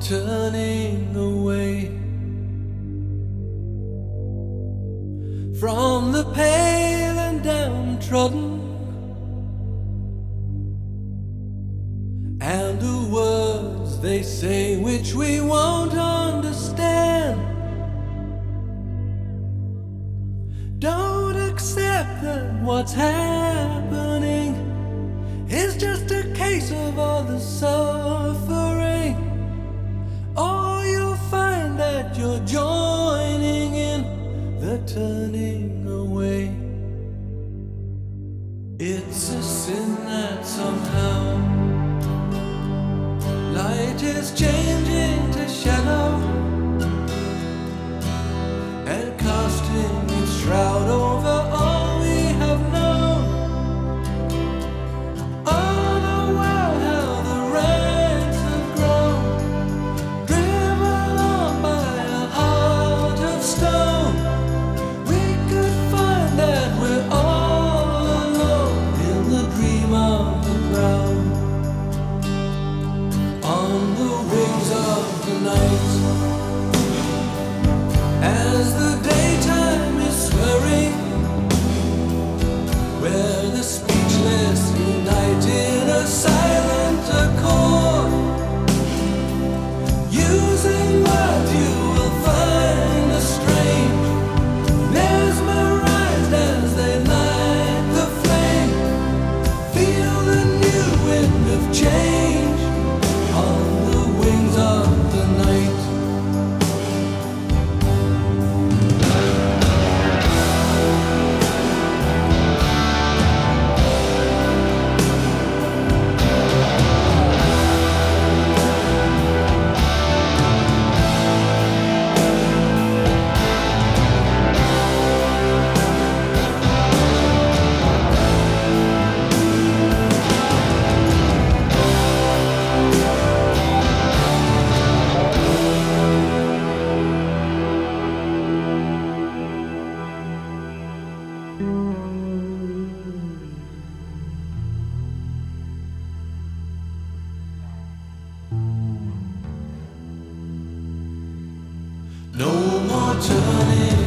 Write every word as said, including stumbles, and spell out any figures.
turning away from the pale and downtrodden, and the words they say which we won't understand. Don't accept that what's happening is just a case of all the suffering, or you'll find that you're joining in the turning away. It's a sin that somehow light is changing to shadow and casting its shroud over all we have known. Oh, the world, how the ranks have grown, driven on by a heart of stone. We could find that we're all alone in the dream of the ground. On the wings of the night, as the daytime is swirling, where the speechless unite in a silent accord, using words you will find a strange, mesmerized as they light the flame. Feel the new wind of change on the wings of the night. No more turning